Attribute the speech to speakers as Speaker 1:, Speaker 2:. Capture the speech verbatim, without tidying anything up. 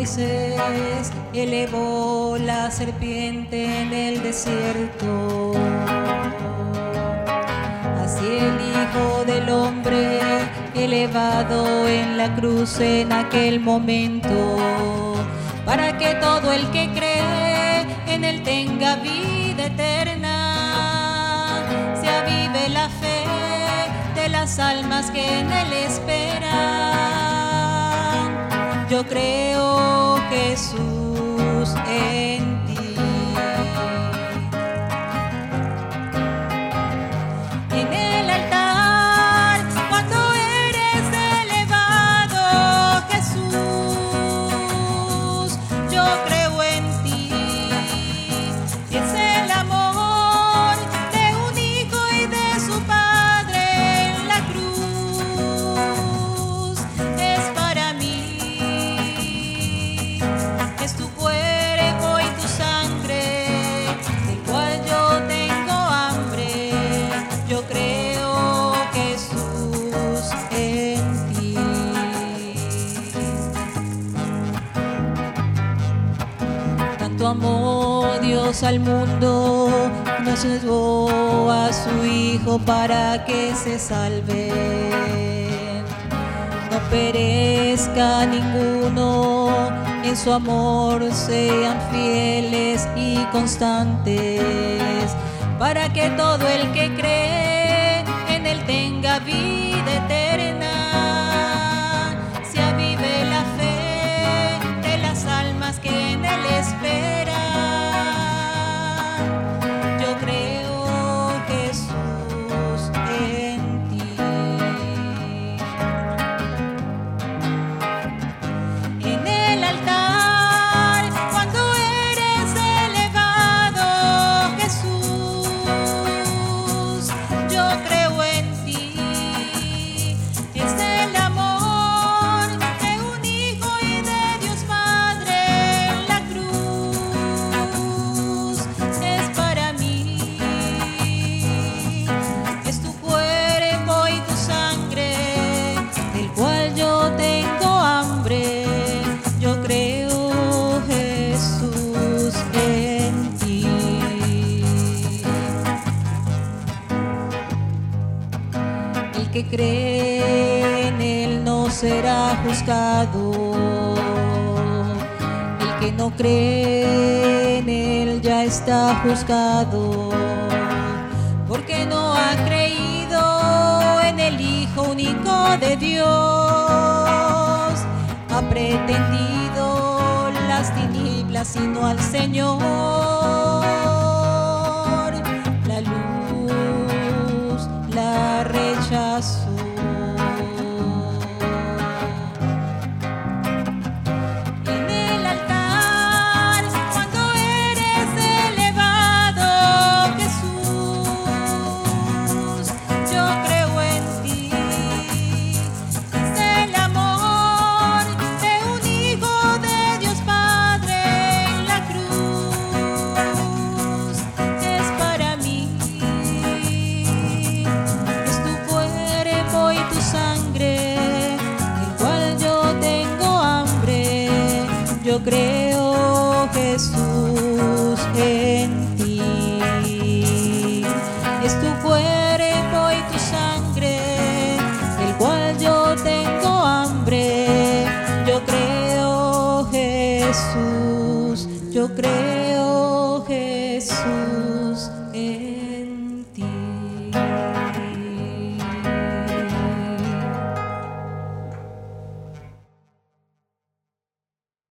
Speaker 1: Moisés elevó la serpiente en el desierto, así el Hijo del Hombre elevado en la cruz en aquel momento, para que todo el que cree en él tenga vida eterna, se avive la fe de las almas que en él esperan. Yo creo, Jesús, en ti. En el altar, cuando eres elevado, Jesús, yo creo en ti. Es el amor de un hijo y de su padre en la cruz. Es para mí, es tu cuerpo y tu sangre, del cual yo tengo hambre. Yo creo, Jesús, en ti. Tanto amó Dios al mundo, nos dio a su Hijo para que se salve, no perezca ninguno, en su amor sean fieles y constantes, para que todo el que cree en él tenga vida eterna, se avive la fe de las almas que en él esperan. Yo creo, Jesús, en ti. En el altar, cuando eres elevado, Jesús, yo creo en ti. Es el amor de un Hijo y de Dios Padre en la cruz. Es para mí, es tu cuerpo y tu sangre, del cual yo tengo hambre. Yo creo, Jesús, en ti. El que cree en él no será juzgado, el que no cree en él ya está juzgado, porque no ha creído en el Hijo único de Dios. Ha pretendido las tinieblas sino al Señor. La luz la rechazó. En el altar, cuando eres elevado, Jesús, yo creo en ti. Es el amor de un Hijo de Dios Padre en la cruz. Es para mí, es tu cuerpo y tu sangre, del cual yo tengo hambre. Yo creo, Jesús, en ti. Es tu cuerpo y tu sangre, del cual yo tengo hambre. Yo creo, Jesús, yo creo, Jesús.